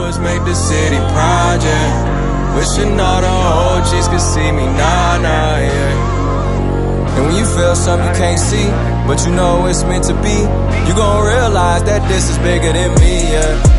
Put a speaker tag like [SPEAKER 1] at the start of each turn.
[SPEAKER 1] was make the city project. Wishing all the OGs could see me, nah, yeah. And when you feel something you can't see, but you know it's meant to be, you gon' realize that this is bigger than me, yeah.